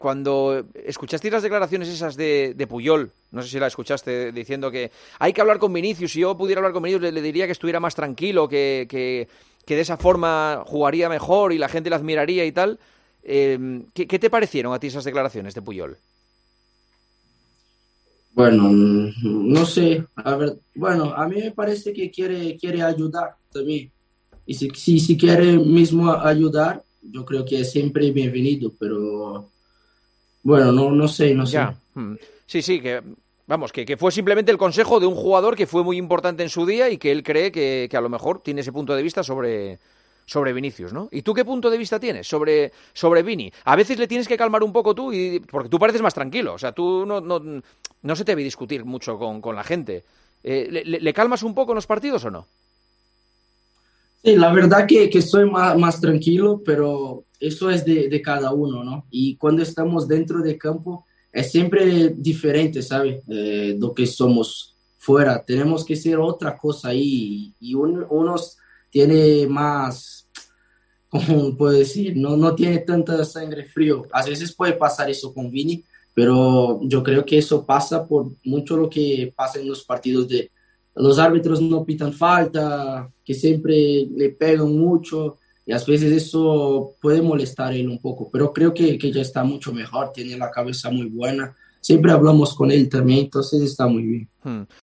cuando escuchasteis las declaraciones esas de Puyol, no sé si la escuchaste, diciendo que hay que hablar con Vinicius, si yo pudiera hablar con Vinicius le diría que estuviera más tranquilo, que de esa forma jugaría mejor y la gente le admiraría y tal. ¿Qué te parecieron a ti esas declaraciones de Puyol? Bueno, no sé, a ver, bueno, a mí me parece que quiere ayudar también. Y si quiere mismo ayudar, yo creo que es siempre bienvenido, pero bueno, no sé. Ya. Sí, sí, que vamos, que fue simplemente el consejo de un jugador que fue muy importante en su día y que él cree que a lo mejor tiene ese punto de vista sobre Vinicius, ¿no? ¿Y tú qué punto de vista tienes sobre Vini? A veces le tienes que calmar un poco tú, porque tú pareces más tranquilo, o sea, tú no se te ve discutir mucho con la gente. ¿Le calmas un poco en los partidos o no? Sí, la verdad que estoy más tranquilo, pero eso es de cada uno, ¿no? Y cuando estamos dentro de campo es siempre diferente, ¿sabes? Lo que somos fuera. Tenemos que ser otra cosa ahí y unos tiene más, como puedo decir, no tiene tanta sangre frío. A veces puede pasar eso con Vini, pero yo creo que eso pasa por mucho lo que pasa en los partidos de los árbitros no pitan falta, que siempre le pegan mucho y a veces eso puede molestar a él un poco, pero creo que ya está mucho mejor, tiene la cabeza muy buena. Siempre hablamos con él también, entonces está muy bien. Hmm.